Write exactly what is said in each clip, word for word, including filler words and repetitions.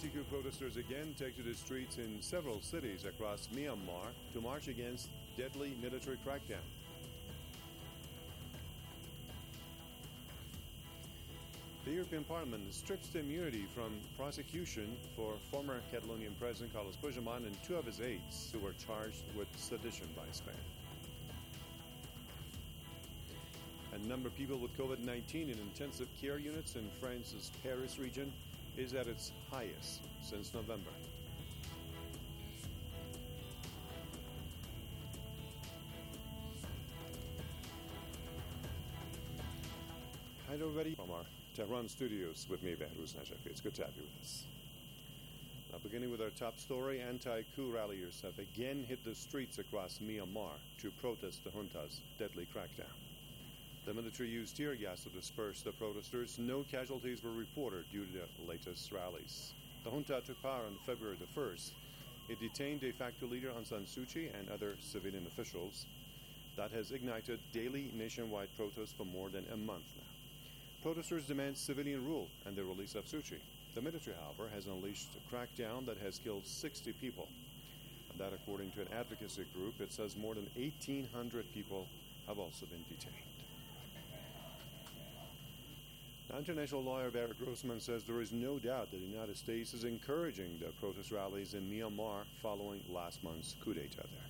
Anti-coup protesters again take to the streets in several cities across Myanmar to march against deadly military crackdown. The European Parliament strips the immunity from prosecution for former Catalonian President Carles Puigdemont and two of his aides who were charged with sedition by Spain. A number of people with COVID nineteen in intensive care units in France's Paris region is at its highest since November. Hi everybody from our Tehran studios with me, Behruz Najafi. It's good to have you with us. Now, beginning with our top story, anti-coup ralliers have again hit the streets across Myanmar to protest the junta's deadly crackdown. The military used tear gas to disperse the protesters. No casualties were reported due to the latest rallies. The junta took power on February the first. It detained de facto leader Aung San Suu Kyi and other civilian officials. That has ignited daily nationwide protests for more than a month now. Protesters demand civilian rule and the release of Suu Kyi. The military, however, has unleashed a crackdown that has killed sixty people. And that, according to an advocacy group, it says more than eighteen hundred people have also been detained. Now, international lawyer Barrett Grossman says there is no doubt that the United States is encouraging the protest rallies in Myanmar following last month's coup d'etat there.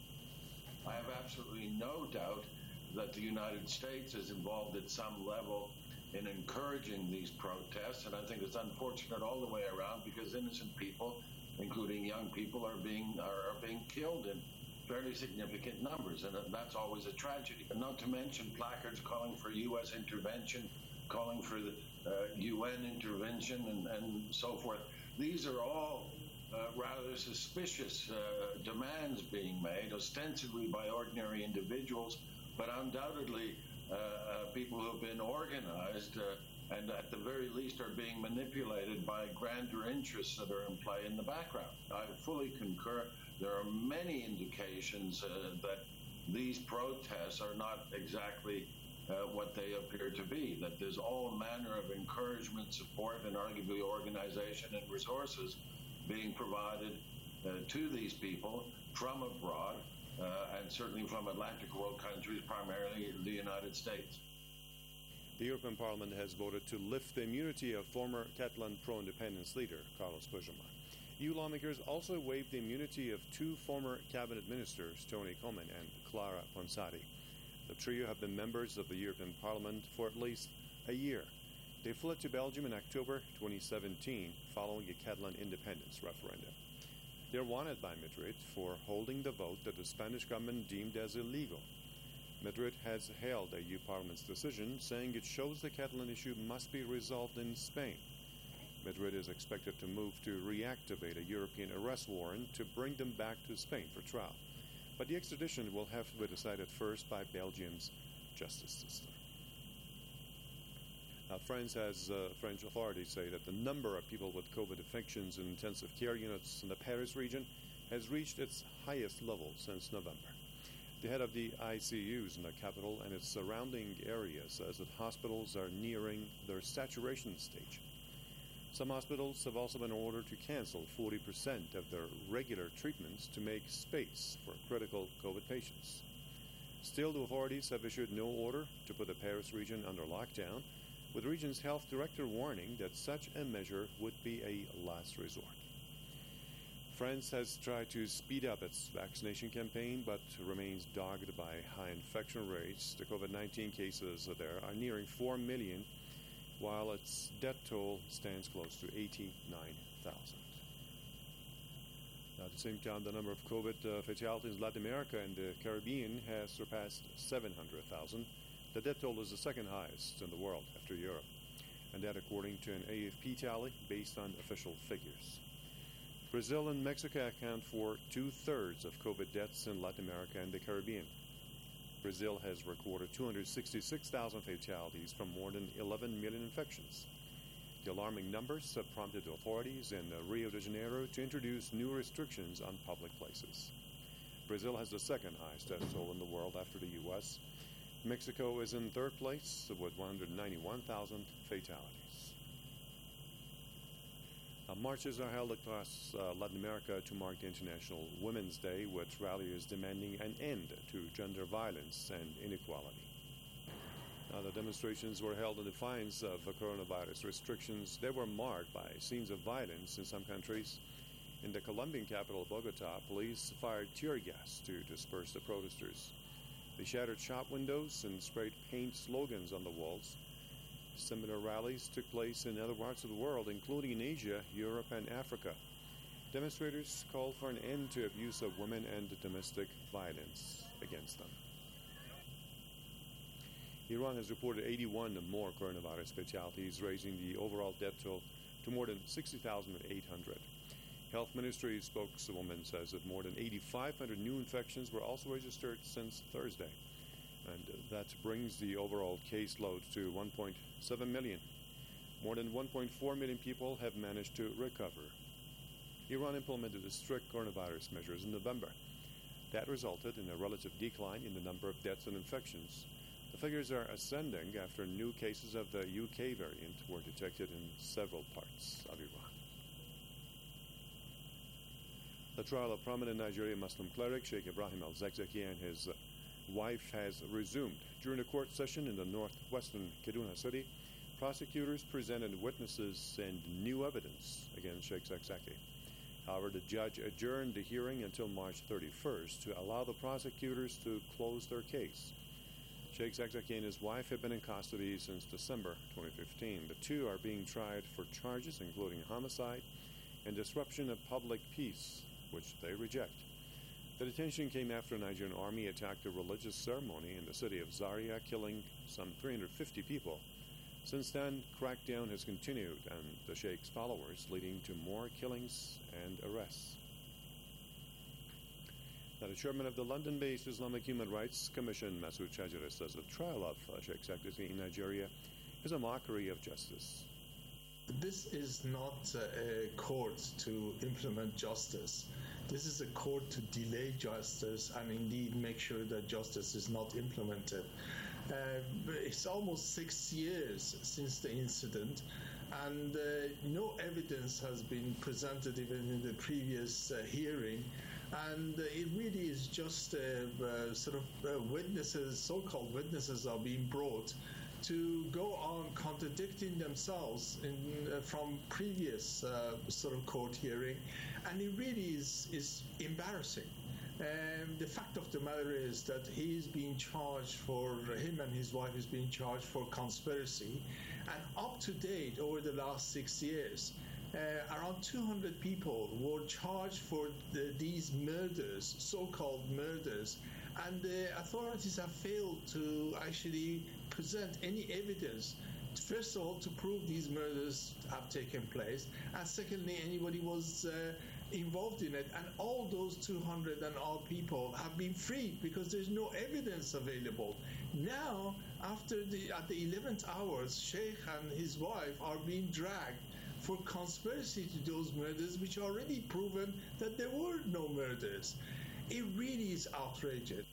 I have absolutely no doubt that the United States is involved at some level in encouraging these protests, and I think it's unfortunate all the way around because innocent people, including young people, are being are, are being killed in fairly significant numbers, and that's always a tragedy. And not to mention placards calling for U S intervention, calling for the uh, U N intervention, and, and so forth. These are all uh, rather suspicious uh, demands being made, ostensibly by ordinary individuals, but undoubtedly uh, uh, people who have been organized uh, and at the very least are being manipulated by grander interests that are in play in the background. I fully concur. There are many indications uh, that these protests are not exactly uh, what they appear to be, that there's all manner of encouragement, support, and arguably organization and resources being provided uh, to these people from abroad, Uh, and certainly from Atlantic world countries, primarily the United States. The European Parliament has voted to lift the immunity of former Catalan pro-independence leader Carles Puigdemont. E U lawmakers also waived the immunity of two former cabinet ministers, Tony Comín and Clara Ponsati. The trio have been members of the European Parliament for at least a year. They fled to Belgium in October twenty seventeen following a Catalan independence referendum. They're wanted by Madrid for holding the vote that the Spanish government deemed as illegal. Madrid has hailed the E U Parliament's decision, saying it shows the Catalan issue must be resolved in Spain. Madrid is expected to move to reactivate a European arrest warrant to bring them back to Spain for trial. But the extradition will have to be decided first by Belgium's justice system. Now, France has uh, French authorities say that the number of people with COVID infections in intensive care units in the Paris region has reached its highest level since November. The head of the I C Us in the capital and its surrounding areas says that hospitals are nearing their saturation stage. Some hospitals have also been ordered to cancel forty percent of their regular treatments to make space for critical COVID patients. Still, the authorities have issued no order to put the Paris region under lockdown, with the region's health director warning that such a measure would be a last resort. France has tried to speed up its vaccination campaign, but remains dogged by high infection rates. The COVID nineteen cases there are nearing four million, while its death toll stands close to eighty-nine thousand. At the same time, the number of COVID uh, fatalities in Latin America and the Caribbean has surpassed seven hundred thousand. The death toll is the second highest in the world after Europe, and that according to an A F P tally based on official figures. Brazil and Mexico account for two-thirds of COVID deaths in Latin America and the Caribbean. Brazil has recorded two hundred sixty-six thousand fatalities from more than eleven million infections. The alarming numbers have prompted authorities in Rio de Janeiro to introduce new restrictions on public places. Brazil has the second highest death toll in the world after the U S Mexico is in third place with one hundred ninety-one thousand fatalities. Uh, marches are held across uh, Latin America to mark the International Women's Day, with rallies demanding an end to gender violence and inequality. Now, the demonstrations were held in defiance of the coronavirus restrictions. They were marked by scenes of violence in some countries. In the Colombian capital, Bogota, police fired tear gas to disperse the protesters. They shattered shop windows and sprayed paint slogans on the walls. Similar rallies took place in other parts of the world, including in Asia, Europe, and Africa. Demonstrators called for an end to abuse of women and domestic violence against them. Iran has reported eighty-one more coronavirus fatalities, raising the overall death toll to more than sixty thousand eight hundred. Health Ministry spokeswoman says that more than eighty-five hundred new infections were also registered since Thursday. And that brings the overall caseload to one point seven million. More than one point four million people have managed to recover. Iran implemented the strict coronavirus measures in November. That resulted in a relative decline in the number of deaths and infections. The figures are ascending after new cases of the U K variant were detected in several parts of Iran. The trial of prominent Nigerian Muslim cleric Sheikh Ibrahim al-Zakzaki and his wife has resumed. During a court session in the northwestern Kaduna city, prosecutors presented witnesses and new evidence against Sheikh Zakzaki. However, the judge adjourned the hearing until March thirty-first to allow the prosecutors to close their case. Sheikh Zakzaki and his wife have been in custody since December twenty fifteen. The two are being tried for charges including homicide and disruption of public peace, which they reject. The detention came after the Nigerian army attacked a religious ceremony in the city of Zaria, killing some three hundred fifty people. Since then, crackdown has continued on the Sheikh's followers, leading to more killings and arrests. Now, the chairman of the London-based Islamic Human Rights Commission, Masoud Chajere, says the trial of uh, Sheikh Zakzaki in Nigeria is a mockery of justice. This is not a court to implement justice. This is a court to delay justice and indeed make sure that justice is not implemented. Uh, it's almost six years since the incident, and uh, no evidence has been presented even in the previous uh, hearing. And uh, it really is just uh, uh, sort of uh, witnesses, so-called witnesses are being brought to go on contradicting themselves in, uh, from previous uh, sort of court hearing, and it really is, is embarrassing. Um, the fact of the matter is that he is being charged for, him and his wife is being charged for conspiracy, and up to date over the last six years, uh, around two hundred people were charged for the, these murders, so-called murders, and the authorities have failed to actually present any evidence, first of all, to prove these murders have taken place, and secondly, anybody was uh, involved in it. And all those two hundred and odd people have been freed because there's no evidence available. Now, after the at the eleventh hours, Sheikh and his wife are being dragged for conspiracy to those murders, which are already proven that there were no murders. It really is outrageous.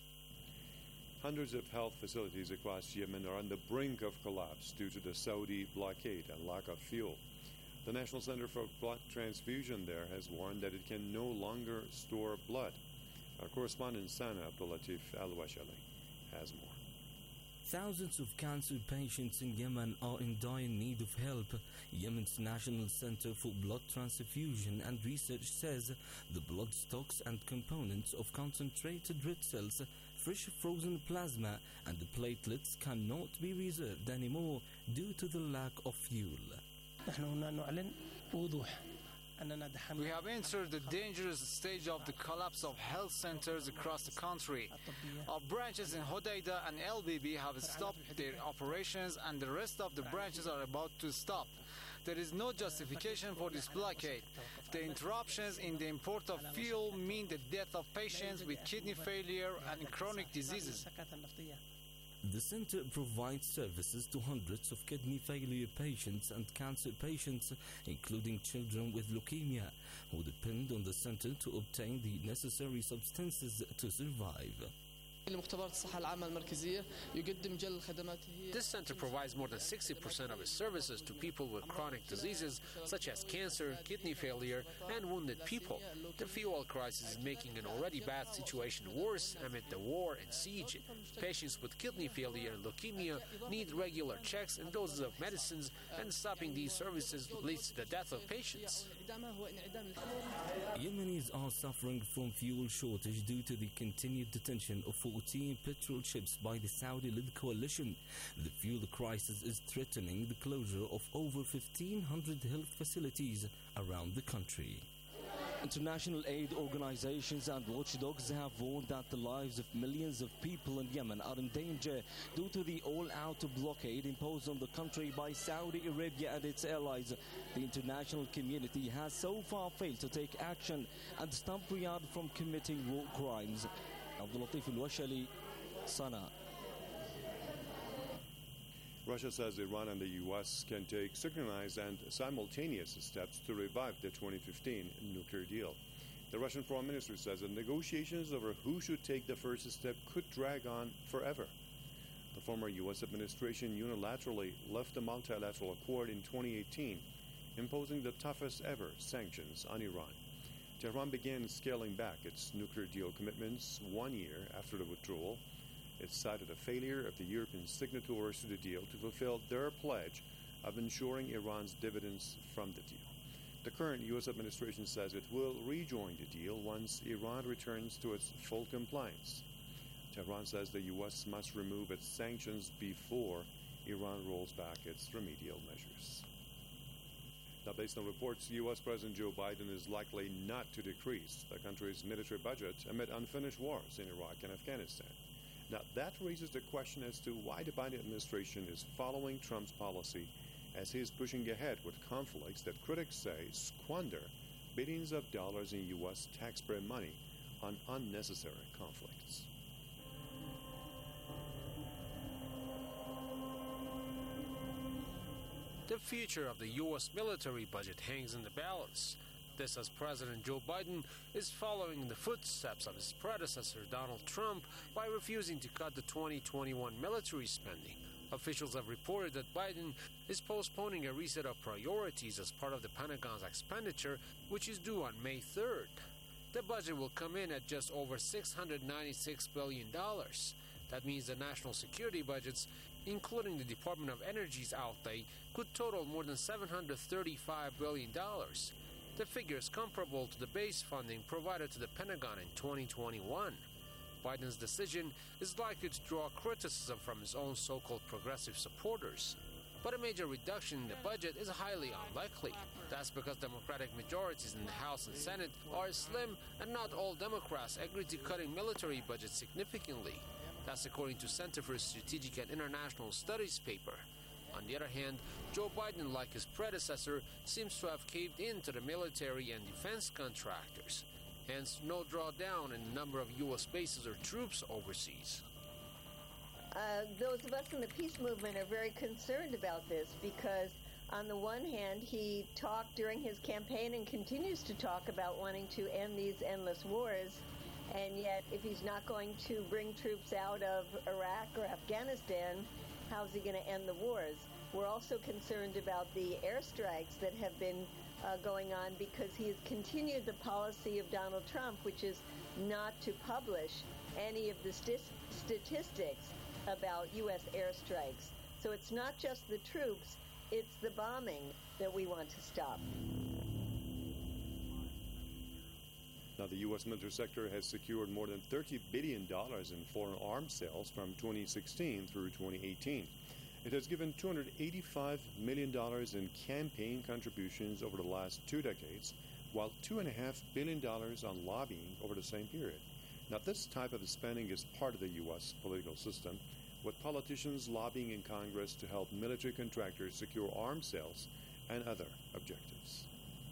Hundreds of health facilities across Yemen are on the brink of collapse due to the Saudi blockade and lack of fuel. The National Center for Blood Transfusion there has warned that it can no longer store blood. Our correspondent Sana Abdulatif Al-Washali has more. Thousands of cancer patients in Yemen are in dire need of help. Yemen's National Center for Blood Transfusion and Research says the blood stocks and components of concentrated red cells, fresh frozen plasma, and the platelets cannot be reserved anymore due to the lack of fuel. We have entered the dangerous stage of the collapse of health centers across the country. Our branches in Hodeidah and L B B have stopped their operations, and the rest of the branches are about to stop. There is no justification for this blockade. The interruptions in the import of fuel mean the death of patients with kidney failure and chronic diseases. The center provides services to hundreds of kidney failure patients and cancer patients, including children with leukemia, who depend on the center to obtain the necessary substances to survive. This center provides more than sixty percent of its services to people with chronic diseases such as cancer, kidney failure, and wounded people. The fuel crisis is making an already bad situation worse amid the war and siege. Patients with kidney failure and leukemia need regular checks and doses of medicines, and stopping these services leads to the death of patients. Yemenis are suffering from fuel shortage due to the continued detention of fourteen petrol ships by the Saudi-led coalition. The fuel crisis is threatening the closure of over fifteen hundred health facilities around the country. International aid organizations and watchdogs have warned that the lives of millions of people in Yemen are in danger due to the all-out blockade imposed on the country by Saudi Arabia and its allies. The international community has so far failed to take action and stop Riyadh from committing war crimes. Abdul Latif Al-Washali, Sana. Russia says Iran and the U S can take synchronized and simultaneous steps to revive the twenty fifteen nuclear deal. The Russian Foreign Ministry says that negotiations over who should take the first step could drag on forever. The former U S administration unilaterally left the multilateral accord in twenty eighteen, imposing the toughest ever sanctions on Iran. Tehran began scaling back its nuclear deal commitments one year after the withdrawal. It cited a failure of the European signatories to the deal to fulfill their pledge of ensuring Iran's dividends from the deal. The current U S administration says it will rejoin the deal once Iran returns to its full compliance. Tehran says the U S must remove its sanctions before Iran rolls back its remedial measures. Now, based on reports, U S President Joe Biden is likely not to decrease the country's military budget amid unfinished wars in Iraq and Afghanistan. Now, that raises the question as to why the Biden administration is following Trump's policy as he is pushing ahead with conflicts that critics say squander billions of dollars in U S taxpayer money on unnecessary conflicts. The future of the U S military budget hangs in the balance. This as President Joe Biden is following in the footsteps of his predecessor Donald Trump by refusing to cut the twenty twenty-one military spending. Officials have reported that Biden is postponing a reset of priorities as part of the Pentagon's expenditure, which is due on May third. The budget will come in at just over six hundred ninety-six billion dollars. That means the national security budgets, including the Department of Energy's outlay, could total more than seven hundred thirty-five billion dollars. The figure is comparable to the base funding provided to the Pentagon in twenty twenty-one. Biden's decision is likely to draw criticism from his own so-called progressive supporters. But a major reduction in the budget is highly unlikely. That's because Democratic majorities in the House and Senate are slim, and not all Democrats agree to cutting military budgets significantly. That's according to Center for Strategic and International Studies paper. On the other hand, Joe Biden, like his predecessor, seems to have caved in to the military and defense contractors. Hence, no drawdown in the number of U S bases or troops overseas. Uh, those of us in the peace movement are very concerned about this because, on the one hand, he talked during his campaign and continues to talk about wanting to end these endless wars, and yet if he's not going to bring troops out of Iraq or Afghanistan, how's he going to end the wars? We're also concerned about the airstrikes that have been uh, going on because he has continued the policy of Donald Trump, which is not to publish any of the st- statistics about U S airstrikes. So it's not just the troops, it's the bombing that we want to stop. Now, the U S military sector has secured more than thirty billion dollars in foreign arms sales from twenty sixteen through twenty eighteen. It has given two hundred eighty-five million dollars in campaign contributions over the last two decades, while two point five billion dollars on lobbying over the same period. Now, this type of spending is part of the U S political system, with politicians lobbying in Congress to help military contractors secure arms sales and other objectives.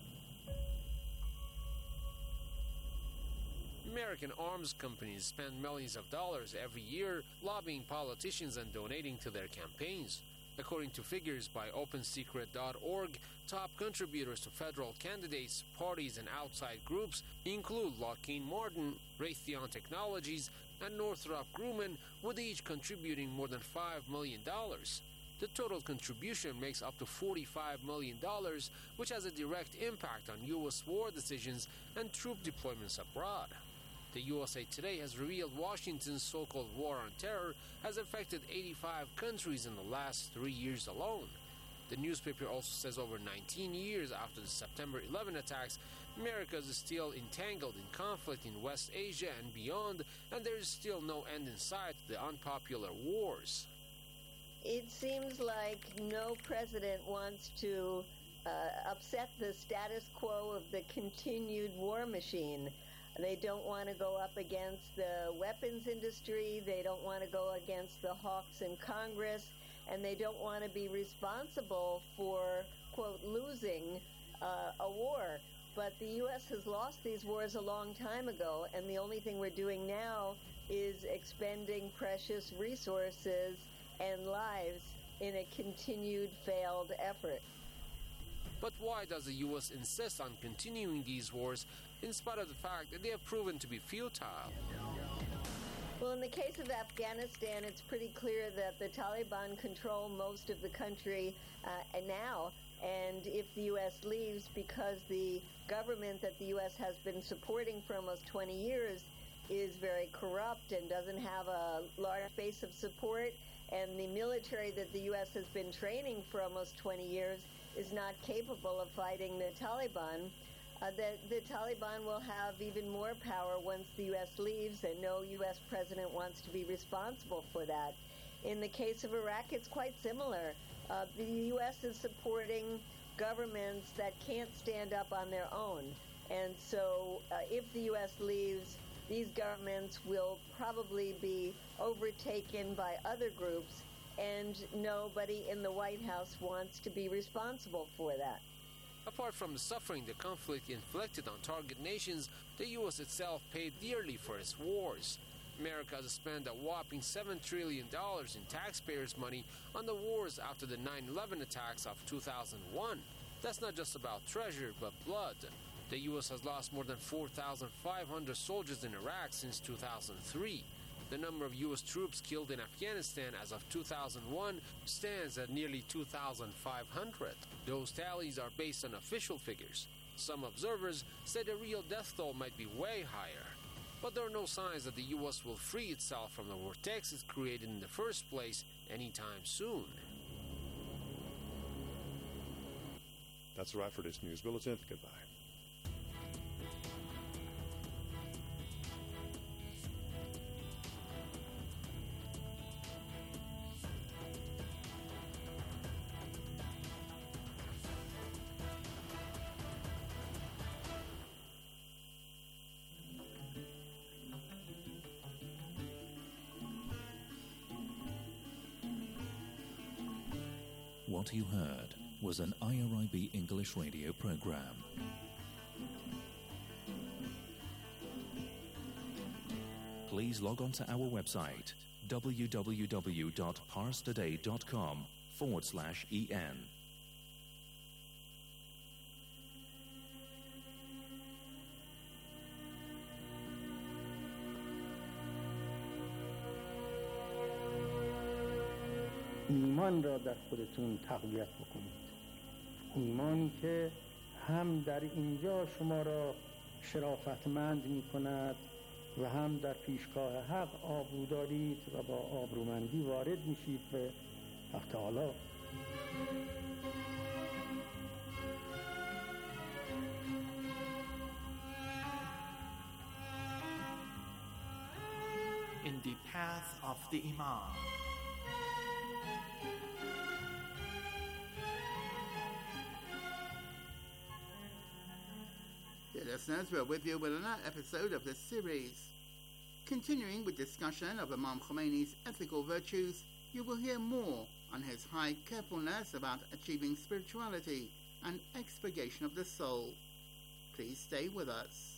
American arms companies spend millions of dollars every year lobbying politicians and donating to their campaigns. According to figures by open secret dot org, top contributors to federal candidates, parties, and outside groups include Lockheed Martin, Raytheon Technologies, and Northrop Grumman, with each contributing more than five million dollars. The total contribution makes up to forty-five million dollars, which has a direct impact on U S war decisions and troop deployments abroad. The U S A Today has revealed Washington's so-called war on terror has affected eighty-five countries in the last three years alone. The newspaper also says over nineteen years after the September eleventh attacks, America is still entangled in conflict in West Asia and beyond, and there is still no end in sight to the unpopular wars. It seems like no president wants to uh, upset the status quo of the continued war machine. They don't want to go up against the weapons industry, they don't want to go against the hawks in Congress, and they don't want to be responsible for, quote, losing uh, a war. But the U S has lost these wars a long time ago, and the only thing we're doing now is expending precious resources and lives in a continued failed effort. But why does the U S insist on continuing these wars in spite of the fact that they have proven to be futile? Well, in the case of Afghanistan, it's pretty clear that the Taliban control most of the country uh, now, and if the U S leaves, because the government that the U S has been supporting for almost twenty years is very corrupt and doesn't have a large base of support, and the military that the U S has been training for almost twenty years is not capable of fighting the Taliban, uh, the, the Taliban will have even more power once the U S leaves, and no U S president wants to be responsible for that. In the case of Iraq, it's quite similar. Uh, the U S is supporting governments that can't stand up on their own. And so uh, if the U S leaves, these governments will probably be overtaken by other groups, and nobody in the White House wants to be responsible for that. Apart from the suffering the conflict inflicted on target nations, the U S itself paid dearly for its wars. America has spent a whopping seven trillion dollars in taxpayers' money on the wars after the nine eleven attacks of two thousand one. That's not just about treasure, but blood. The U S has lost more than four thousand five hundred soldiers in Iraq since two thousand three. The number of U S troops killed in Afghanistan as of two thousand one stands at nearly two thousand five hundred. Those tallies are based on official figures. Some observers say the real death toll might be way higher. But there are no signs that the U S will free itself from the vortex it created in the first place anytime soon. That's a wrap for this news bulletin. Goodbye. What you heard was an I R I B English radio program. Please log on to our website www.parstoday.com forward slash en. ایمان را در خودتون تقویت بکنید. ایمانی که هم در اینجا شما را شرافتمند می کند و هم در پیشگاه حق آبرو دارید و با آبرومندی وارد میشید به وقت تعالی. In the path of the Imam. Listeners, we're with you with another episode of this series. Continuing with discussion of Imam Khomeini's ethical virtues, you will hear more on his high carefulness about achieving spirituality and expurgation of the soul. Please stay with us.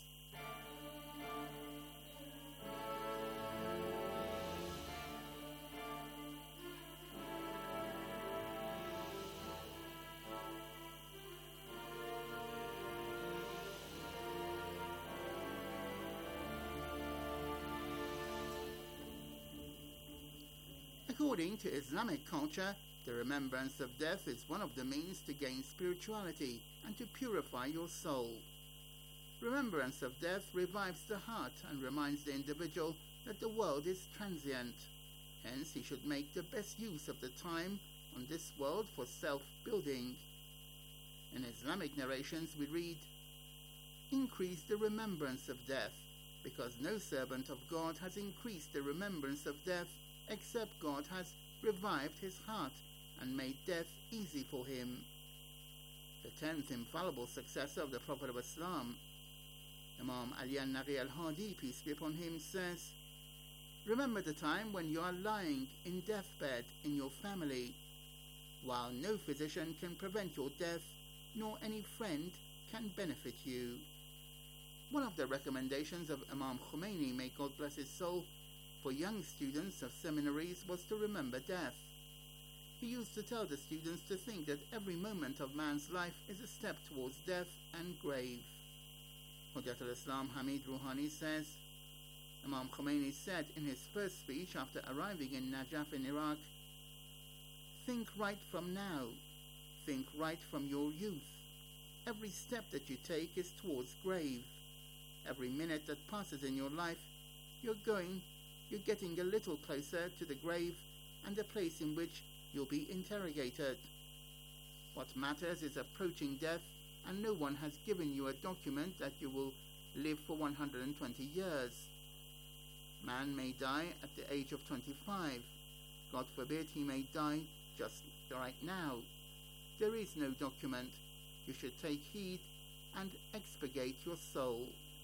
According to Islamic culture, the remembrance of death is one of the means to gain spirituality and to purify your soul. Remembrance of death revives the heart and reminds the individual that the world is transient. Hence, he should make the best use of the time on this world for self-building. In Islamic narrations we read, "Increase the remembrance of death, because no servant of God has increased the remembrance of death except God has revived his heart and made death easy for him." The tenth infallible successor of the Prophet of Islam, Imam Ali al-Naghi al-Hadi, peace be upon him, says, "Remember the time when you are lying in deathbed in your family, while no physician can prevent your death, nor any friend can benefit you." One of the recommendations of Imam Khomeini, may God bless his soul, for young students of seminaries was to remember death. He used to tell the students to think that every moment of man's life is a step towards death and grave. Hujjat al-Islam Hamid Rouhani says, Imam Khomeini said in his first speech after arriving in Najaf in Iraq, "Think right from now. Think right from your youth. Every step that you take is towards grave. Every minute that passes in your life, you're going, you're getting a little closer to the grave and the place in which you'll be interrogated. What matters is approaching death, and no one has given you a document that you will live for one hundred twenty years. Man may die at the age of twenty-five. God forbid he may die just right now. There is no document. You should take heed and expurgate your soul."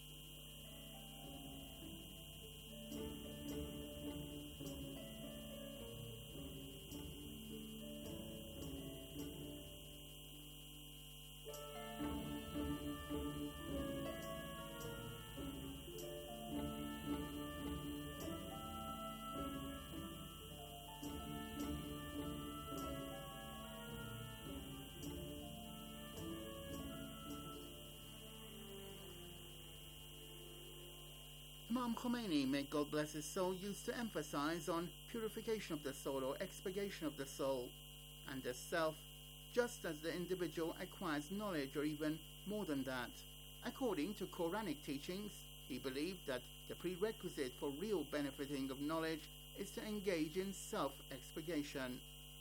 Imam Khomeini, may God bless his soul, used to emphasize on purification of the soul or expurgation of the soul and the self, just as the individual acquires knowledge or even more than that. According to Quranic teachings, he believed that the prerequisite for real benefiting of knowledge is to engage in self-expurgation.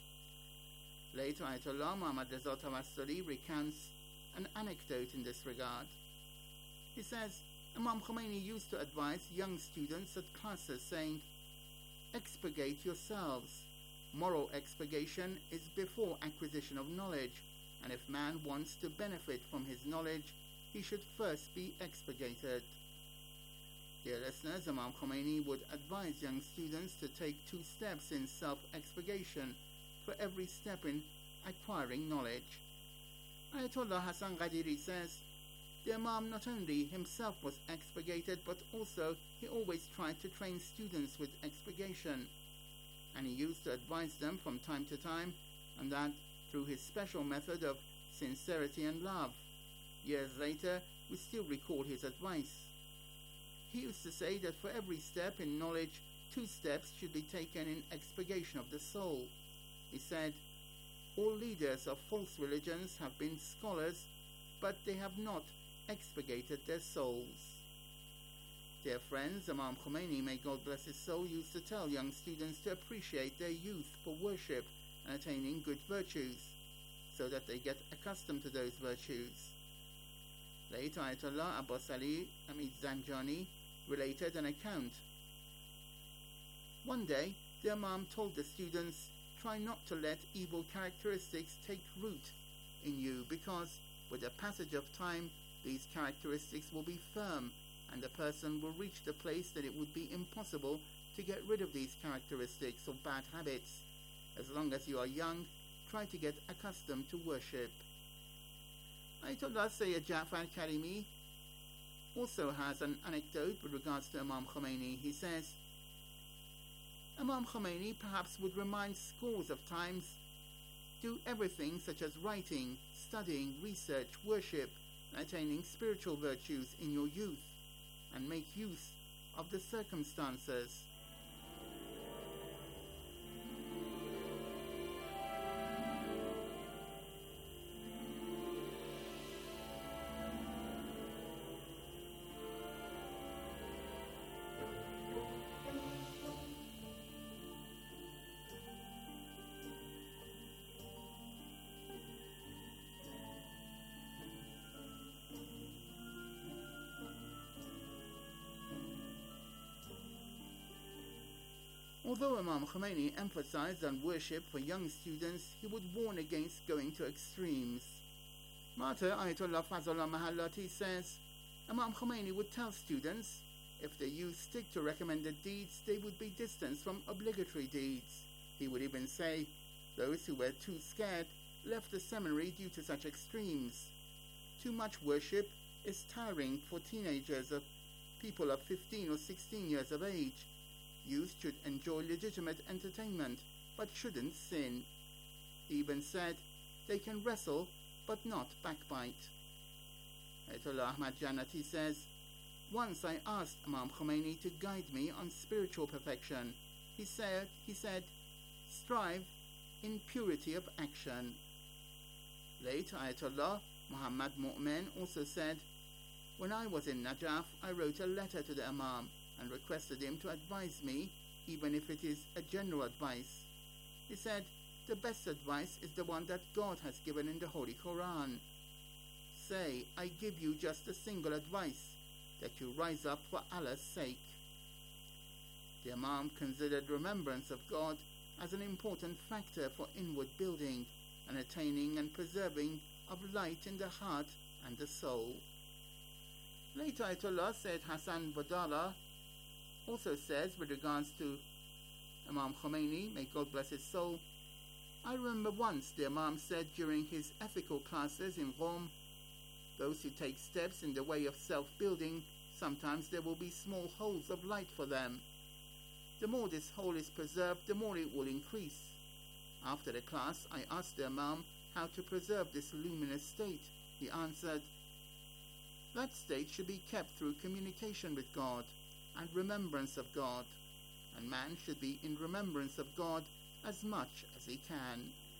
Later, Ayatollah Muhammad Reza Tawassuli recounts an anecdote in this regard. He says, Imam Khomeini used to advise young students at classes saying, "Expurgate yourselves. Moral expurgation is before acquisition of knowledge, and if man wants to benefit from his knowledge, he should first be expurgated." Dear listeners, Imam Khomeini would advise young students to take two steps in self-expurgation for every step in acquiring knowledge. Ayatollah Hassan Qadiri says, the Imam not only himself was expurgated, but also he always tried to train students with expurgation, and he used to advise them from time to time, and that through his special method of sincerity and love. Years later, we still recall his advice. He used to say that for every step in knowledge, two steps should be taken in expurgation of the soul. He said, "All leaders of false religions have been scholars, but they have not expurgated their souls." Dear friends, Imam Khomeini, may God bless his soul, used to tell young students to appreciate their youth for worship and attaining good virtues, so that they get accustomed to those virtues. Later, Ayatollah Abbas Ali Hamid Zanjani related an account. One day, the Imam told the students, "Try not to let evil characteristics take root in you, because with the passage of time, these characteristics will be firm, and the person will reach the place that it would be impossible to get rid of these characteristics or bad habits. As long as you are young, try to get accustomed to worship." Ayatollah Sayyid Ja'far Karimi also has an anecdote with regards to Imam Khomeini. He says, Imam Khomeini perhaps would remind scores of times, "Do everything such as writing, studying, research, worship, and attaining spiritual virtues in your youth, and make use of the circumstances." Although Imam Khomeini emphasized on worship for young students, he would warn against going to extremes. Martyr Ayatollah Fazlullah Mahallati says Imam Khomeini would tell students if the youth stick to recommended deeds, they would be distanced from obligatory deeds. He would even say those who were too scared left the seminary due to such extremes. Too much worship is tiring for teenagers of people of fifteen or sixteen years of age. Youth should enjoy legitimate entertainment, but shouldn't sin. He even said they can wrestle, but not backbite. Ayatollah Ahmad Jannati says, once I asked Imam Khomeini to guide me on spiritual perfection. He said, he said, strive in purity of action. Late Ayatollah Muhammad Mu'min also said, when I was in Najaf, I wrote a letter to the Imam and requested him to advise me, even if it is a general advice. He said, the best advice is the one that God has given in the Holy Quran. Say, I give you just a single advice, that you rise up for Allah's sake. The Imam considered remembrance of God as an important factor for inward building and attaining and preserving of light in the heart and the soul. Late Ayatollah Sayyid Hassan Badala also says with regards to Imam Khomeini, may God bless his soul, I remember once the Imam said during his ethical classes in Rome, those who take steps in the way of self-building, sometimes there will be small holes of light for them. The more this hole is preserved, the more it will increase. After the class, I asked the Imam how to preserve this luminous state. He answered, that state should be kept through communication with God and remembrance of God, and man should be in remembrance of God as much as he can.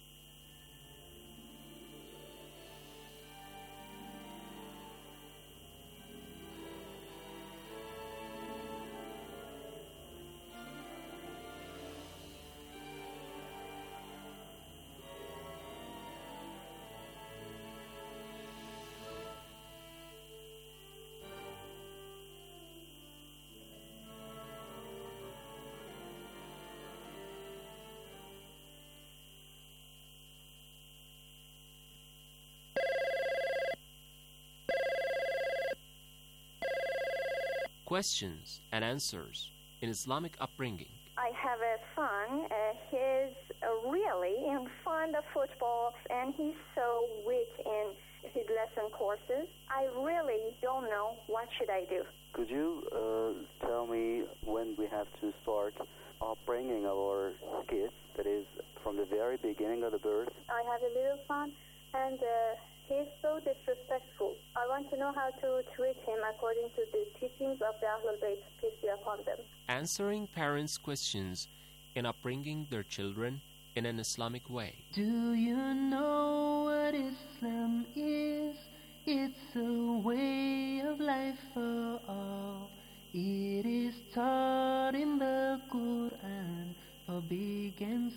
Questions and answers in Islamic upbringing. I have a son. Uh, he's uh, really fond of football, and he's so weak in his lesson courses. I really don't know what should I do. Could you uh, tell me when we have to start upbringing our kids, that is, from the very beginning of the birth? I have a little son, and uh, he's so disrespectful. I want to know how to treat him according to the teachings of the Ahlul Bayt, peace be upon them. Answering parents' questions in upbringing their children in an Islamic way. Do you know what Islam is? It's a way of life for all. It is taught in the Quran for big and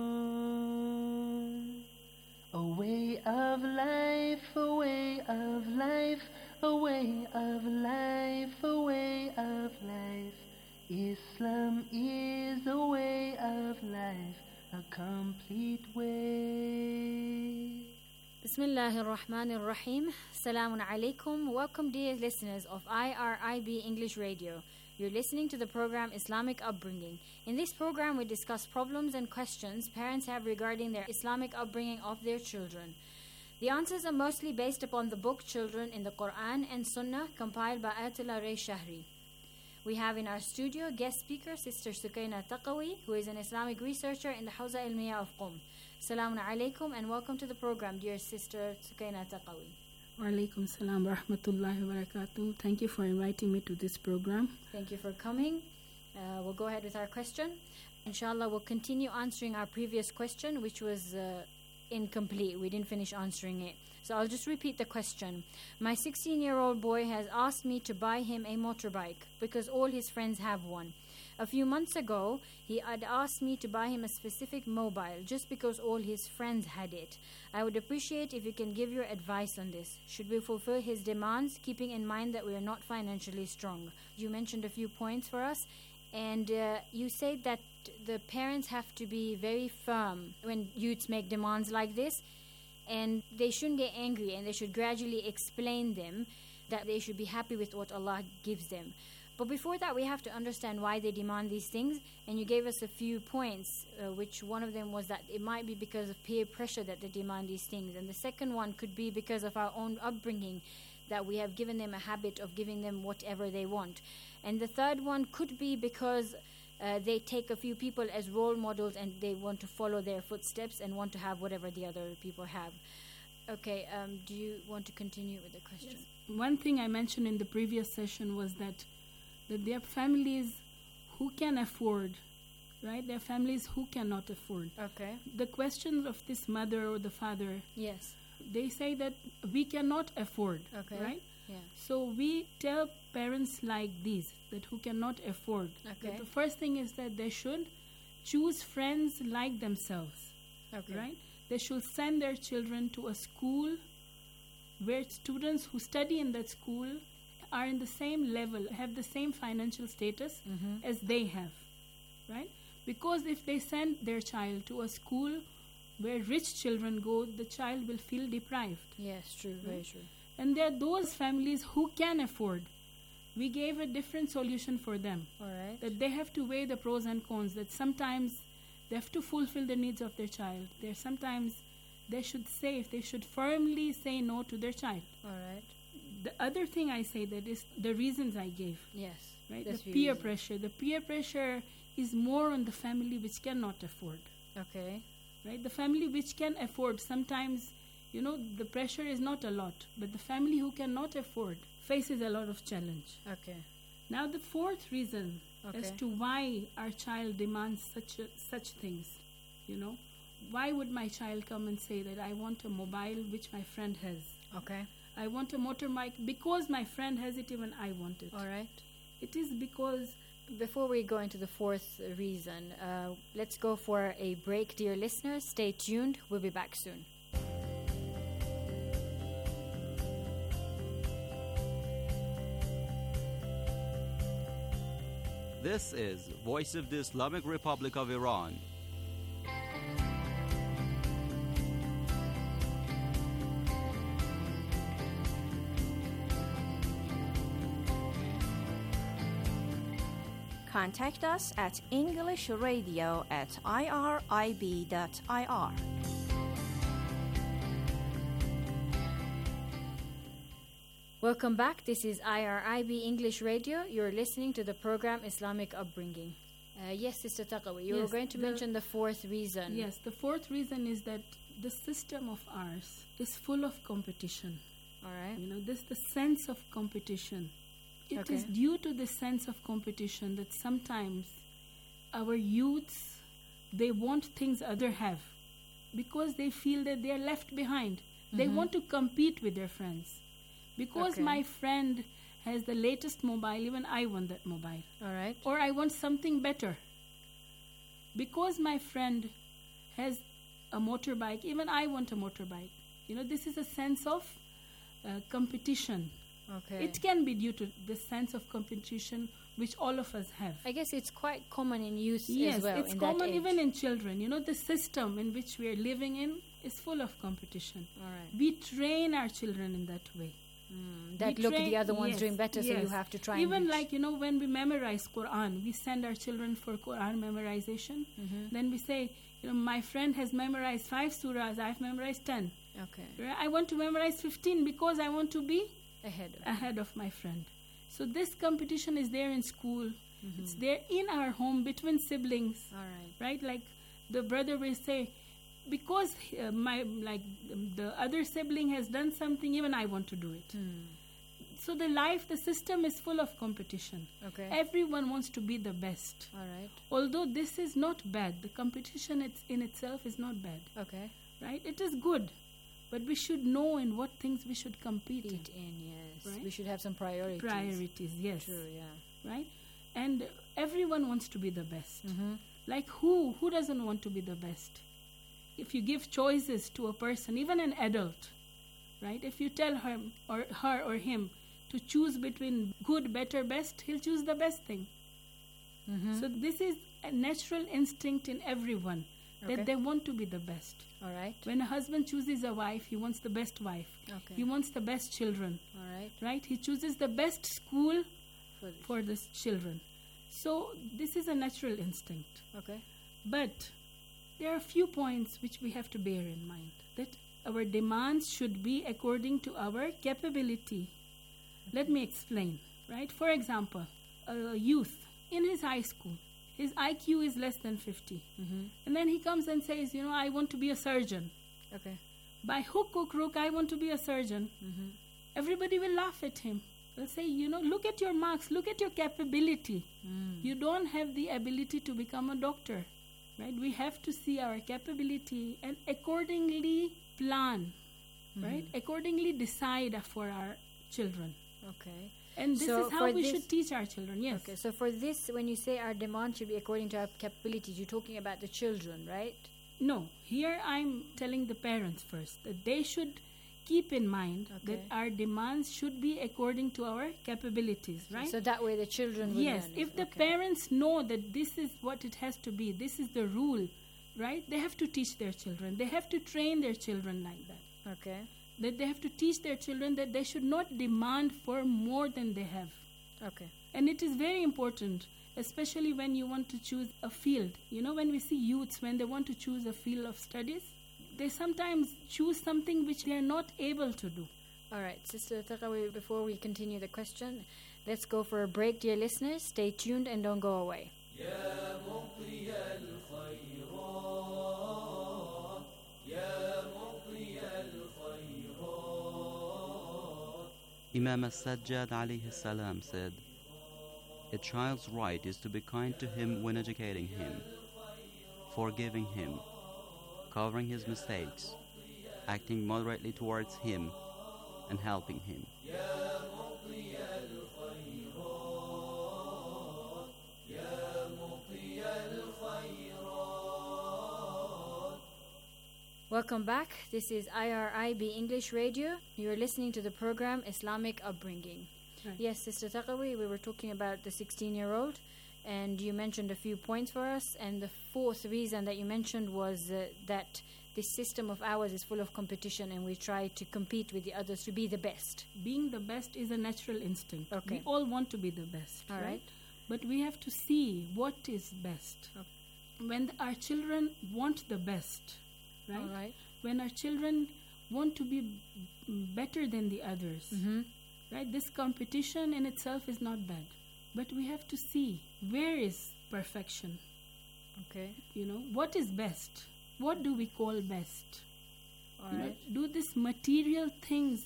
small. A way of life, a way of life, a way of life, a way of life. Islam is a way of life, a complete way. Bismillahir Rahmanir Rahim. Assalamu alaikum. Welcome, dear listeners of I R I B English Radio. You're listening to the program Islamic Upbringing. In this program, we discuss problems and questions parents have regarding their Islamic upbringing of their children. The answers are mostly based upon the book Children in the Quran and Sunnah, compiled by Ayatollah Ray Shahri. We have in our studio guest speaker Sister Sukaina Taqawi, who is an Islamic researcher in the Hawza Ilmiya of Qom. Assalamu alaikum and welcome to the program, dear Sister Sukaina Taqawi. Wa alaikum salam wa rahmatullahi wa barakatuh. Thank you for inviting me to this program. Thank you for coming. Uh, we'll go ahead with our question. Inshallah, we'll continue answering our previous question, which was uh, incomplete. We didn't finish answering it. So I'll just repeat the question. My sixteen-year-old boy has asked me to buy him a motorbike because all his friends have one. A few months ago, he had asked me to buy him a specific mobile just because all his friends had it. I would appreciate if you can give your advice on this. Should we fulfill his demands, keeping in mind that we are not financially strong? You mentioned a few points for us. And uh, you said that the parents have to be very firm when youths make demands like this, and they shouldn't get angry, and they should gradually explain them that they should be happy with what Allah gives them. But before that, we have to understand why they demand these things, and you gave us a few points, uh, which one of them was that it might be because of peer pressure that they demand these things, and the second one could be because of our own upbringing, that we have given them a habit of giving them whatever they want. And the third one could be because uh, they take a few people as role models and they want to follow their footsteps and want to have whatever the other people have. Okay, um, do you want to continue with the question? Yes. One thing I mentioned in the previous session was that, that there are families who can afford, right? There are families who cannot afford. Okay. The question of this mother or the father, yes, they say that we cannot afford, okay, right? Yeah. So we tell parents like these, that who cannot afford, okay, that the first thing is that they should choose friends like themselves, okay, right? They should send their children to a school where students who study in that school are in the same level, have the same financial status mm-hmm. as they have, right? Because if they send their child to a school where rich children go, the child will feel deprived. Yes, true, right? very true. And there are those families who can afford. We gave a different solution for them. All right. That they have to weigh the pros and cons, that sometimes they have to fulfill the needs of their child. There sometimes they should say, they should firmly say no to their child. All right. The other thing I say that is the reasons I gave. Yes. Right? The peer reasons. pressure. The peer pressure is more on the family which cannot afford. Okay. Right? The family which can afford, sometimes, you know, the pressure is not a lot, but the family who cannot afford faces a lot of challenge. Okay. Now the fourth reason okay. as to why our child demands such a, such things, you know, why would my child come and say that I want a mobile which my friend has? Okay. I want a motorbike because my friend has it, even I want it. All right. It is because... Before we go into the fourth reason, uh, let's go for a break, dear listeners. Stay tuned. We'll be back soon. This is Voice of the Islamic Republic of Iran. Contact us at englishradio at irib dot I R. Welcome back. This is I R I B English Radio. You're listening to the program Islamic Upbringing. Uh, yes, Sister Taqawi, you yes, were going to the, mention the fourth reason. Yes, the fourth reason is that the system of ours is full of competition. All right. You know, this the sense of competition. It okay. is due to this sense of competition that sometimes our youths, they want things others have because they feel that they are left behind. Mm-hmm. They want to compete with their friends. Because okay. my friend has the latest mobile, even I want that mobile. All right. Or I want something better. Because my friend has a motorbike, even I want a motorbike. You know, this is a sense of uh, competition. Okay. It can be due to the sense of competition which all of us have. I guess it's quite common in youth yes, as well. Yes, it's in common that age. even in children. You know, the system in which we are living in is full of competition. All right. We train our children in that way. Mm, that we look, train, the other one's yes, doing better, yes. so you have to try. Even and like, you know, when we memorize Quran, we send our children for Quran memorization. Mm-hmm. Then we say, you know, my friend has memorized five surahs, I've memorized ten. Okay. I want to memorize fifteen because I want to be ahead of, ahead of my friend. So this competition is there in school. Mm-hmm. It's there in our home between siblings. All right. Right? Like the brother will say, because uh, my like um, the other sibling has done something, even I want to do it. Mm. So the life, the system is full of competition. Okay. Everyone wants to be the best. All right. Although this is not bad, the competition it's in itself is not bad. Okay. Right? It is good. But we should know in what things we should compete in. in. Yes. Right? We should have some priorities. Priorities, yes. True, yeah. Right? And everyone wants to be the best. Mm-hmm. Like who? Who doesn't want to be the best? If you give choices to a person, even an adult, right? If you tell her or her or him to choose between good, better, best, he'll choose the best thing. Mm-hmm. So this is a natural instinct in everyone, that Okay. they want to be the best. All right. When a husband chooses a wife, he wants the best wife. Okay. He wants the best children. All right. Right? He chooses the best school For the- for the children. So this is a natural instinct. Okay. But there are a few points which we have to bear in mind. That our demands should be according to our capability. Let me explain. Right? For example, a youth in his high school, his I Q is less than fifty. Mm-hmm. And then he comes and says, you know, I want to be a surgeon. Okay. By hook or crook, I want to be a surgeon. Mm-hmm. Everybody will laugh at him. They'll say, you know, look at your marks, look at your capability. Mm. You don't have the ability to become a doctor, right? We have to see our capability and accordingly plan, Mhm. right? Accordingly decide for our children. Okay. And this So is how for we this- should teach our children, yes. Okay, so for this, when you say our demand should be according to our capabilities, you're talking about the children, right? No, here I'm telling the parents first that they should keep in mind that Okay. our demands should be according to our capabilities, right? So that way the children will Yes, learn. if the Okay. parents know that this is what it has to be, this is the rule, right? They have to teach their children. They have to train their children like that. Okay. That they have to teach their children that they should not demand for more than they have. Okay. And it is very important, especially when you want to choose a field. You know, when we see youths, when they want to choose a field of studies, they sometimes choose something which they are not able to do. All right, Sister Taqawi, before we continue the question, let's go for a break, dear listeners. Stay tuned and don't go away. Imam as-Sajjad alayhi salam said, "A child's right is to be kind to him when educating him, forgiving him, covering his mistakes, acting moderately towards him, and helping him." Welcome back. This is I R I B English Radio. You're listening to the program Islamic Upbringing. Right. Yes, Sister Taqawi, we were talking about the sixteen-year-old, and you mentioned a few points for us. And the fourth reason that you mentioned was uh, that this system of ours is full of competition, and we try to compete with the others to be the best. Being the best is a natural instinct. Okay. We all want to be the best, All right? right. But we have to see what is best. Okay. When our children want the best, right? All right. When our children want to be b- better than the others, Mm-hmm. right? This competition in itself is not bad. But we have to see where is perfection. Okay. You know, what is best? What do we call best? All You know, right. do these material things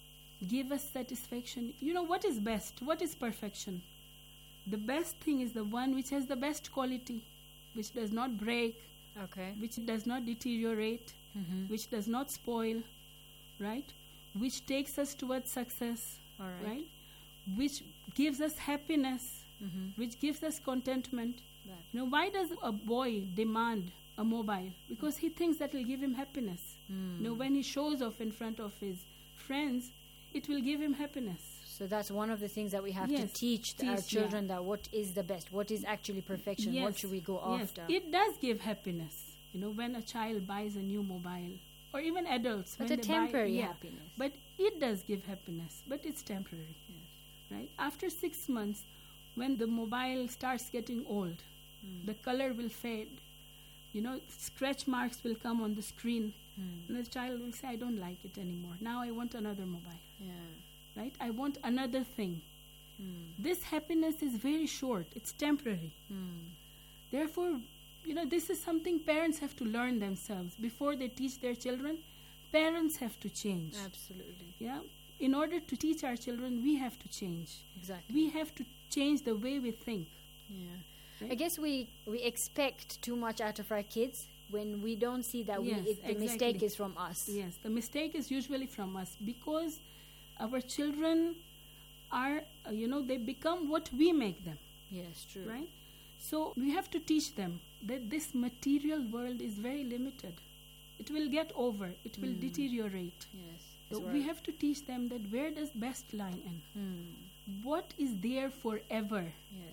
give us satisfaction? You know, what is best? What is perfection? The best thing is the one which has the best quality, which does not break, Okay. which does not deteriorate, Mm-hmm. which does not spoil, right? Which takes us towards success, All right. right? Which gives us happiness, Mm-hmm. which gives us contentment. Right. You know, why does a boy demand a mobile? Because he thinks that will give him happiness. Mm. You know, when he shows off in front of his friends, it will give him happiness. So that's one of the things that we have Yes, to teach teach, our yeah. children, that what is the best, what is actually perfection, what Yes, should we go yes. after. It does give happiness. You know, when a child buys a new mobile, or even adults, But when a they temporary buy, yeah, happiness. But it does give happiness, but it's temporary, right? After six months, when the mobile starts getting old, Mm. the color will fade. You know, scratch marks will come on the screen, Mm. and the child will say, "I don't like it anymore. Now I want another mobile." Yeah. Right? I want another thing. Mm. This happiness is very short. It's temporary. Mm. Therefore, you know, this is something parents have to learn themselves. Before they teach their children, parents have to change. Absolutely. Yeah? In order to teach our children, we have to change. Exactly. We have to change the way we think. Yeah. Right? I guess we, we expect too much out of our kids when we don't see that Yes, we, it, the mistake exactly. is from us. Yes, the mistake is usually from us because our children are, uh, you know, they become what we make them. Yes, true. Right? So we have to teach them that this material world is very limited. It will get over. It will Mm. deteriorate. Yes. So that's we right. have to teach them that where does best lie in? Mm. What is there forever? Yes.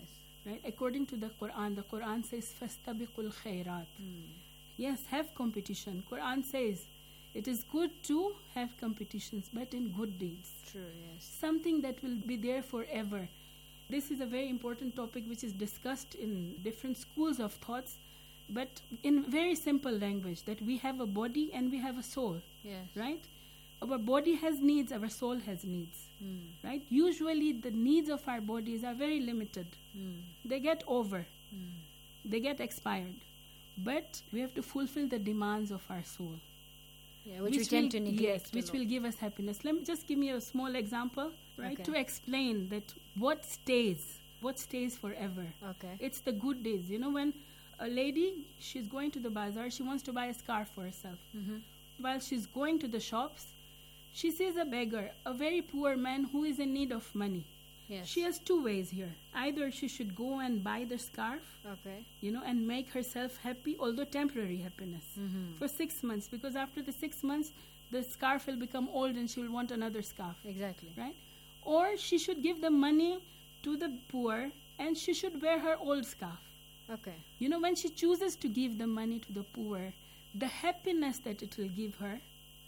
right? According to the Quran, the Quran says, فَاسْتَبِقُوا الْخَيْرَاتِ. Mm. Yes, have competition. Quran says, it is good to have competitions, but in good deeds. True, yes. Something that will be there forever. This is a very important topic which is discussed in different schools of thoughts, but in very simple language, that we have a body and we have a soul, yes. right? Our body has needs, our soul has needs, mm. right? Usually the needs of our bodies are very limited. Mm. They get over, mm. they get expired, but we have to fulfill the demands of our soul. Yeah, which, which we tend will, to neglect. Yes, which will give us happiness. Let me just give me a small example, right, okay. to explain that what stays, what stays forever. Okay. It's the good days. You know, when a lady, she's going to the bazaar, she wants to buy a scarf for herself. Mm-hmm. While she's going to the shops, she sees a beggar, a very poor man who is in need of money. Yes. She has two ways here. Either she should go and buy the scarf, okay, you know, and make herself happy, although temporary happiness, mm-hmm. for six months, because after the six months, the scarf will become old and she will want another scarf. Exactly. Right? Or she should give the money to the poor and she should wear her old scarf. Okay. You know, when she chooses to give the money to the poor, the happiness that it will give her,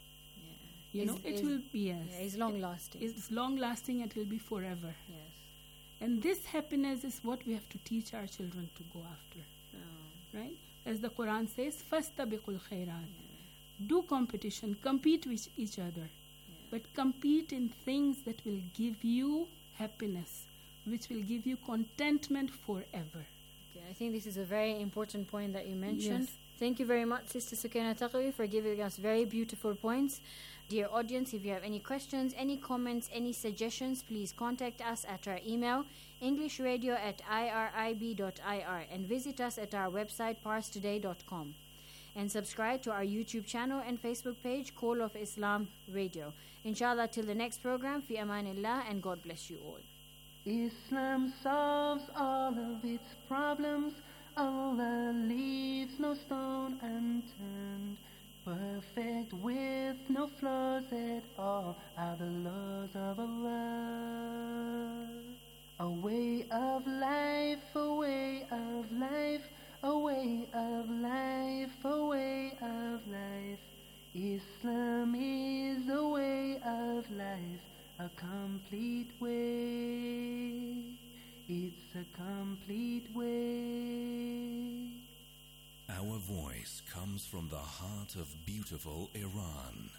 You is, know, it is, will be, yes. Yeah, it's long lasting. It's long lasting, it will be forever. Yes. And this happiness is what we have to teach our children to go after. Oh. Right? As the Quran says, فَاسْتَبِقُوا الْخَيْرَاتِ. Do competition, compete with each other. Yeah. But compete in things that will give you happiness, which will give you contentment forever. Okay, I think this is a very important point that you mentioned. Yes. Thank you very much, Sister Sukaina Taqwi, for giving us very beautiful points. Dear audience, if you have any questions, any comments, any suggestions, please contact us at our email, englishradio at irib dot ir, and visit us at our website, pars today dot com. And subscribe to our YouTube channel and Facebook page, Call of Islam Radio. Inshallah, till the next program, fi amanillah, and God bless you all. Islam solves all of its problems. Allah leaves no stone unturned. Perfect with no flaws at all are the laws of Allah. A way of life, a way of life, a way of life, a way of life. Islam is a way of life, a complete way. It's a complete way. Our voice comes from the heart of beautiful Iran.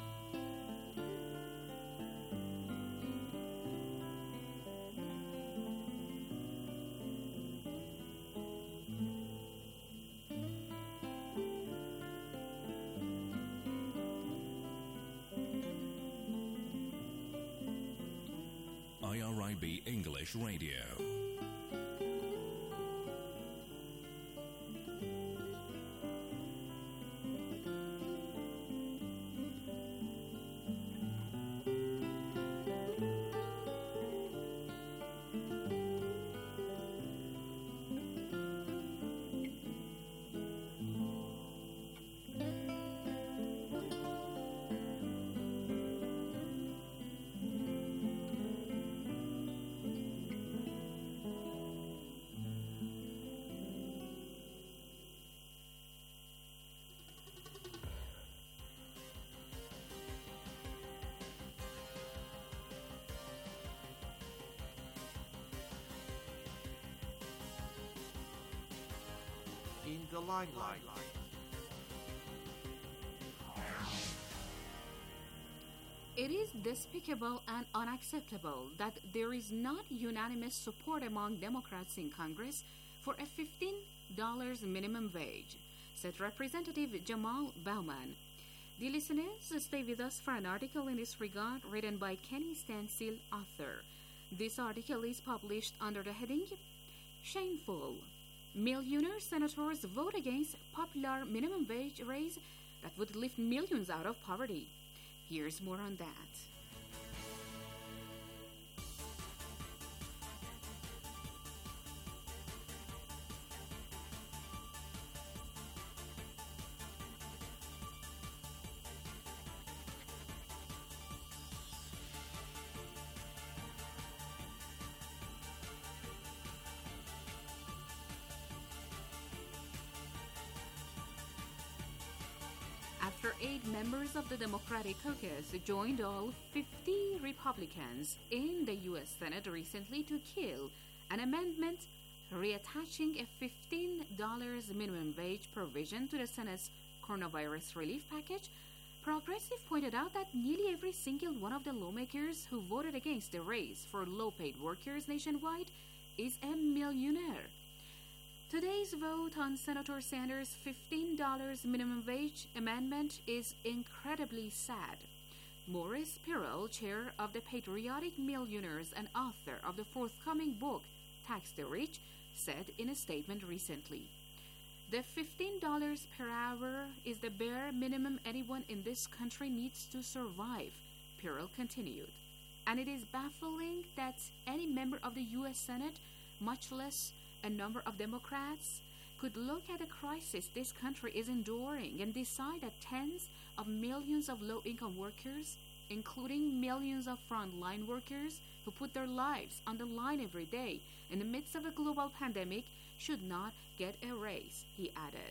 I R I B English Radio. In the limelight. It is despicable and unacceptable that there is not unanimous support among Democrats in Congress for a fifteen dollars minimum wage, said Representative Jamal Bowman. The listeners, stay with us for an article in this regard written by Kenny Stansil, author. This article is published under the heading Shameful. Millionaire senators vote against popular minimum wage raise that would lift millions out of poverty. Here's more on that. eight members of the Democratic Caucus joined all fifty Republicans in the U S Senate recently to kill an amendment reattaching a fifteen dollars minimum wage provision to the Senate's coronavirus relief package. Progressive pointed out that nearly every single one of the lawmakers who voted against the raise for low-paid workers nationwide is a millionaire. Today's vote on Senator Sanders' fifteen dollars minimum wage amendment is incredibly sad. Maurice Pirrell, chair of the Patriotic Millionaires and author of the forthcoming book Tax the Rich, said in a statement recently, "The fifteen dollars per hour is the bare minimum anyone in this country needs to survive," Pirrell continued. And it is baffling that any member of the U S Senate, much less a number of Democrats, could look at the crisis this country is enduring and decide that tens of millions of low-income workers, including millions of frontline workers who put their lives on the line every day in the midst of a global pandemic, should not get a raise, he added.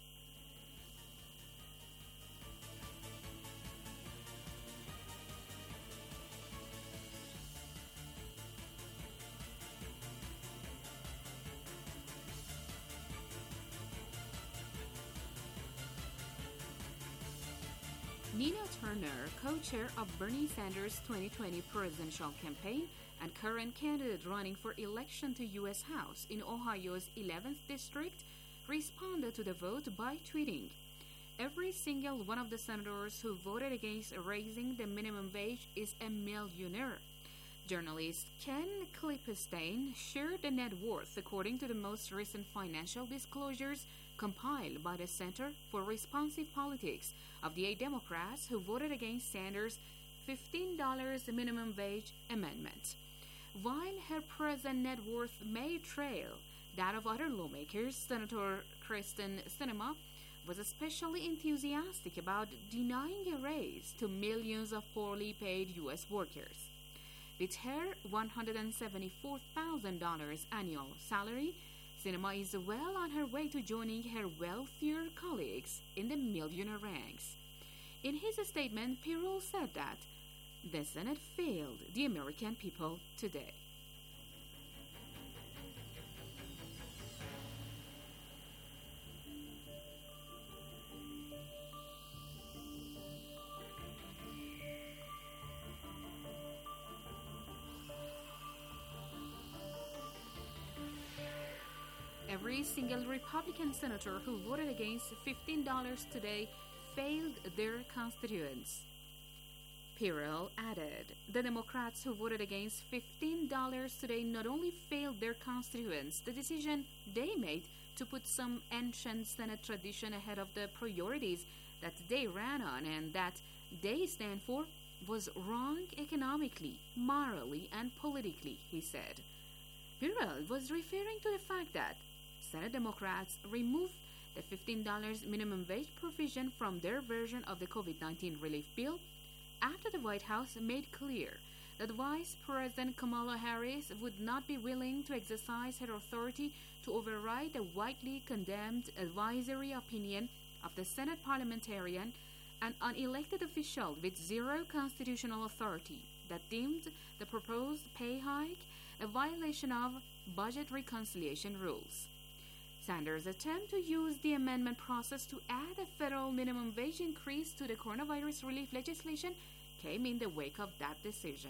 Nina Turner, co-chair of Bernie Sanders' twenty twenty presidential campaign and current candidate running for election to U S House in Ohio's eleventh district, responded to the vote by tweeting, "Every single one of the senators who voted against raising the minimum wage is a millionaire." Journalist Ken Klippenstein shared the net worth according to the most recent financial disclosures compiled by the Center for Responsive Politics of the eight Democrats who voted against Sanders' fifteen dollars minimum wage amendment. While her present net worth may trail that of other lawmakers, Senator Kristen Sinema was especially enthusiastic about denying a raise to millions of poorly paid U S workers. With her one hundred seventy-four thousand dollars annual salary, Sinema is well on her way to joining her wealthier colleagues in the millionaire ranks. In his statement, Pirrell said that the Senate failed the American people today. Every single Republican senator who voted against fifteen dollars today failed their constituents. Pirrell added, the Democrats who voted against fifteen dollars today not only failed their constituents, the decision they made to put some ancient Senate tradition ahead of the priorities that they ran on and that they stand for was wrong economically, morally, and politically, he said. Pirrell was referring to the fact that Senate Democrats removed the fifteen dollars minimum wage provision from their version of the COVID nineteen relief bill after the White House made clear that Vice President Kamala Harris would not be willing to exercise her authority to override the widely condemned advisory opinion of the Senate parliamentarian, an unelected official with zero constitutional authority, that deemed the proposed pay hike a violation of budget reconciliation rules. Sanders' attempt to use the amendment process to add a federal minimum wage increase to the coronavirus relief legislation came in the wake of that decision.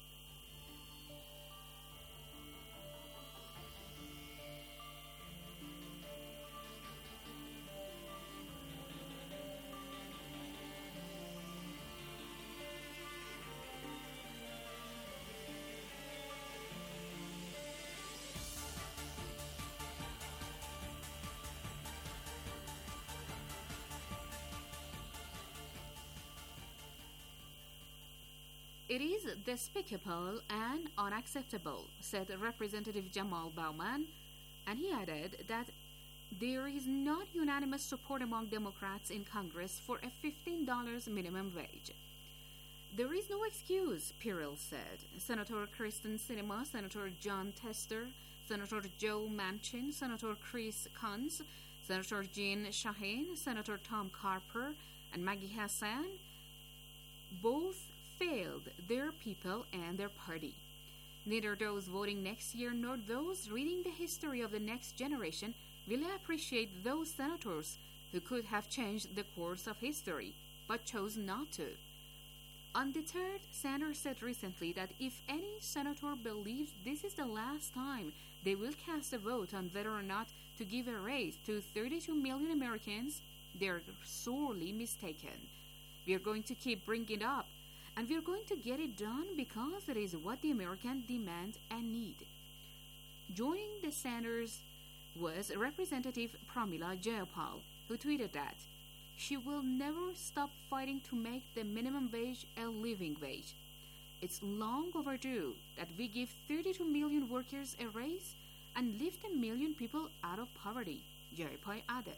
It is despicable and unacceptable, said Representative Jamal Bowman, and he added that there is not unanimous support among Democrats in Congress for a fifteen dollars minimum wage. There is no excuse, Pirrell said. Senator Kristen Sinema, Senator John Tester, Senator Joe Manchin, Senator Chris Coons, Senator Jean Shaheen, Senator Tom Carper, and Maggie Hassan both failed their people and their party. Neither those voting next year nor those reading the history of the next generation really appreciate those senators who could have changed the course of history, but chose not to. Undeterred, Sanders said recently that if any senator believes this is the last time they will cast a vote on whether or not to give a raise to thirty-two million Americans, they're sorely mistaken. We're going to keep bringing it up, and we're going to get it done because it is what the Americans demand and need. Joining the Sanders was Representative Pramila Jayapal, who tweeted that she will never stop fighting to make the minimum wage a living wage. It's long overdue that we give thirty-two million workers a raise and lift a million people out of poverty, Jayapal added.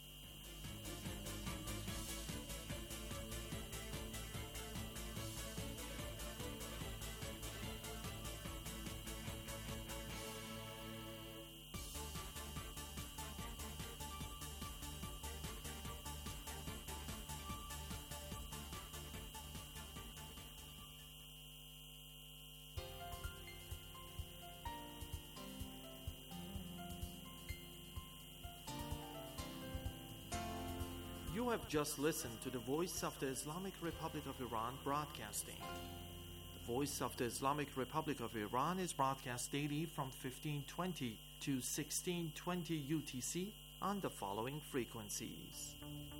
You have just listened to the Voice of the Islamic Republic of Iran broadcasting. The Voice of the Islamic Republic of Iran is broadcast daily from fifteen twenty to sixteen twenty U T C on the following frequencies.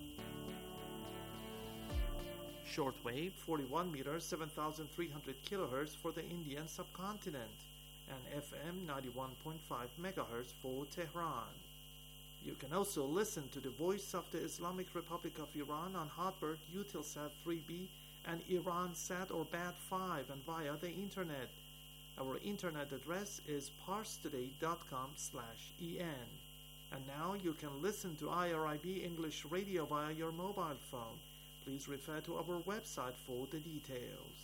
Shortwave forty-one meters, seven thousand three hundred kilohertz for the Indian subcontinent, and F M ninety-one point five megahertz for Tehran. You can also listen to the Voice of the Islamic Republic of Iran on Hotbird, Eutelsat three B, and Iransat or B A T five, and via the internet. Our internet address is parstoday dot com slash en. And now you can listen to I R I B English Radio via your mobile phone. Please refer to our website for the details.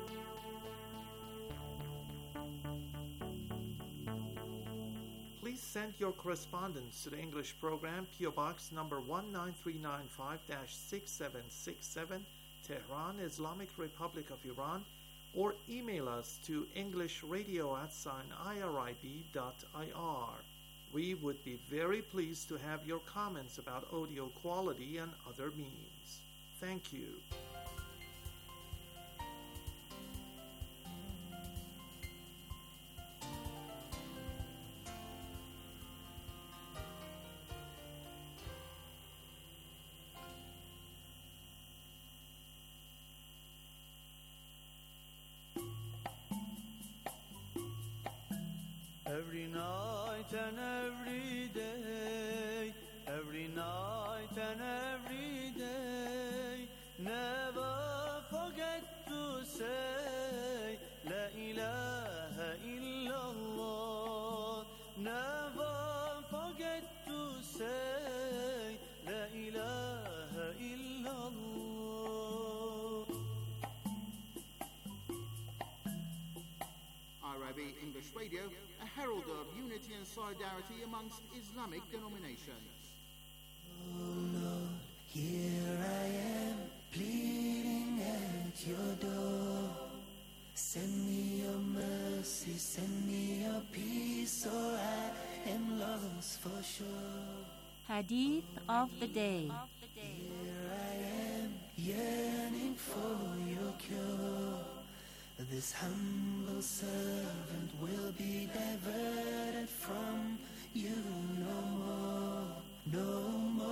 Please send your correspondence to the English program, P O Box number one nine three nine five dash six seven six seven, Tehran, Islamic Republic of Iran, or email us to englishradio at sign irib dot ir. We would be very pleased to have your comments about audio quality and other means. Thank you. Every night and every day, every night and every day, never forget to say La ilaha illallah. Never forget to say La ilaha illallah. I R I B English Radio, a herald of unity and solidarity amongst Islamic denominations. Oh Lord, here I am, pleading at your door. Send me your mercy, send me your peace, or I am lost for sure. Hadith of the day. Here I am, yearning for your cure. This humble servant will be diverted from you no more, no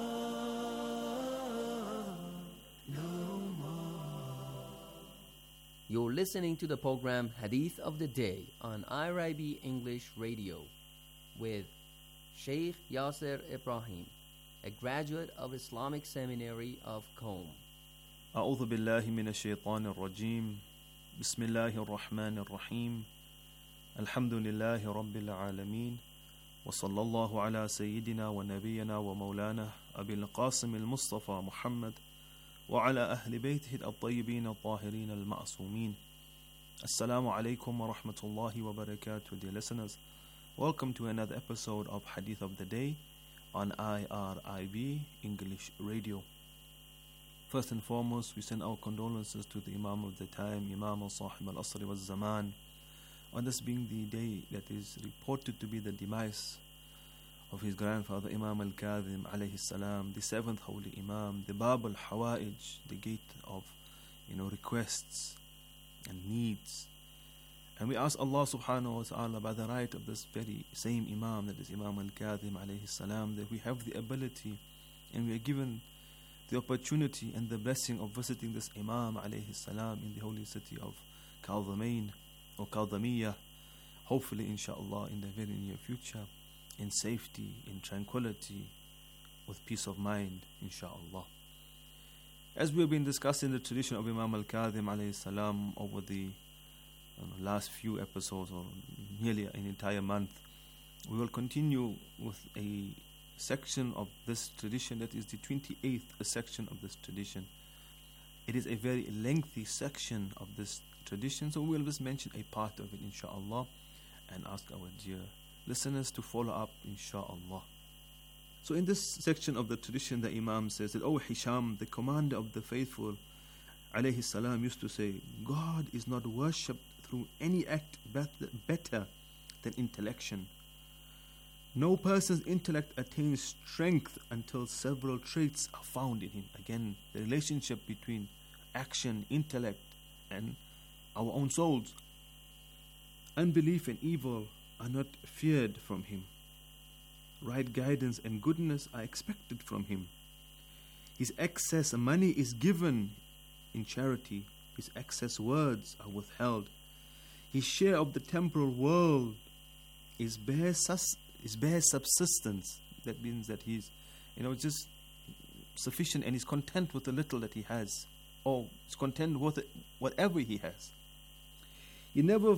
more, no more. You're listening to the program Hadith of the Day on I R I B English Radio with Sheikh Yasser Ibrahim, a graduate of Islamic Seminary of Qom. أعوذ بالله من الشيطان الرجيم. بسم الله الرحمن الرحيم. الحمد لله رب العالمين. وصلى الله على سيدنا ونبينا ومولانا أبي القاسم المصطفى محمد وعلى أهل بيته الطيبين الطاهرين المعصومين. Assalamu alaikum wa rahmatullahi wa barakatuh, dear listeners. Welcome to another episode of Hadith of the Day on I R I B English Radio. First and foremost, we send our condolences to the Imam of the time, Imam al-Sahib al-Asri wal-Zaman, on this being the day that is reported to be the demise of his grandfather Imam al-Kadhim alayhi salam, the seventh holy Imam, the Bab al-Hawa'ij, the gate of, you know, requests and needs. And we ask Allah subhanahu wa ta'ala, by the right of this very same Imam, that is Imam al-Kadhim alayhi salam, that we have the ability and we are given the opportunity and the blessing of visiting this Imam alayhi salam in the holy city of Kadhimain or Kadhimiyah, hopefully inshallah in the very near future, in safety, in tranquility, with peace of mind, inshallah. As we have been discussing the tradition of Imam al-Kadhim alayhi salam over the you know, last few episodes, or nearly an entire month, we will continue with a section of this tradition that is the twenty-eighth section of this tradition. It is a very lengthy section of this tradition, so we will just mention a part of it, inshallah, and ask our dear listeners to follow up, inshallah. So in this section of the tradition, the Imam says that, "O Hisham, the commander of the faithful, alayhi salam, used to say, God is not worshipped through any act better than intellection. No person's intellect attains strength until several traits are found in him." Again, the relationship between action, intellect, and our own souls. "Unbelief and evil are not feared from him. Right guidance and goodness are expected from him. His excess money is given in charity. His excess words are withheld. His share of the temporal world is bare, sus- is bare subsistence." That means that he's, you know, just sufficient and he's content with the little that he has, or is content with it, whatever he has. He never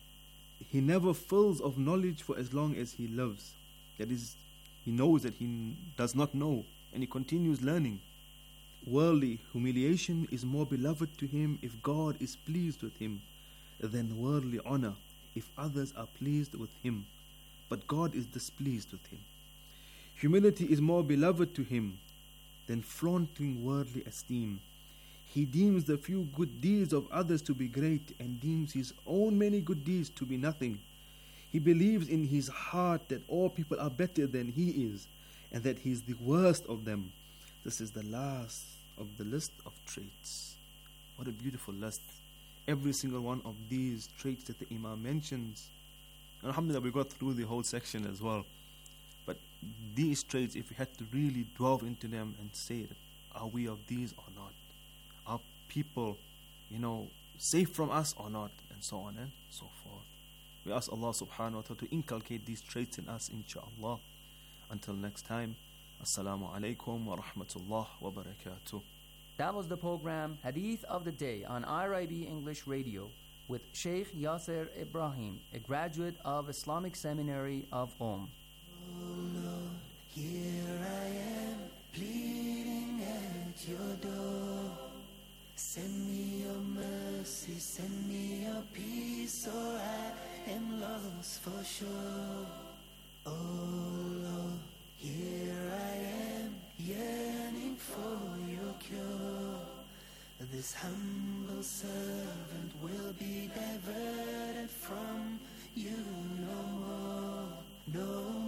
He never fills of knowledge for as long as he lives. That is, he knows that he does not know, and he continues learning. Worldly humiliation is more beloved to him if God is pleased with him than worldly honor if others are pleased with him, but God is displeased with him. Humility is more beloved to him than flaunting worldly esteem. He deems the few good deeds of others to be great and deems his own many good deeds to be nothing. He believes in his heart that all people are better than he is and that he is the worst of them. This is the last of the list of traits. What a beautiful list. Every single one of these traits that the Imam mentions. Alhamdulillah, we got through the whole section as well. But these traits, if we had to really delve into them and say that, are we of these or not? Are people, you know, safe from us or not? And so on and so forth. We ask Allah subhanahu wa ta'ala to inculcate these traits in us, inshaAllah. Until next time, Assalamu alaikum wa rahmatullah wa barakatuh. That was the program Hadith of the Day on I R I B English Radio with Sheikh Yasser Ibrahim, a graduate of Islamic Seminary of Qom. Oh Lord, here I am, pleading at your door. Send me your mercy, send me your peace, or I am lost for sure. Oh Lord, here I am, yearning for your cure. This humble servant will be diverted from you no more. No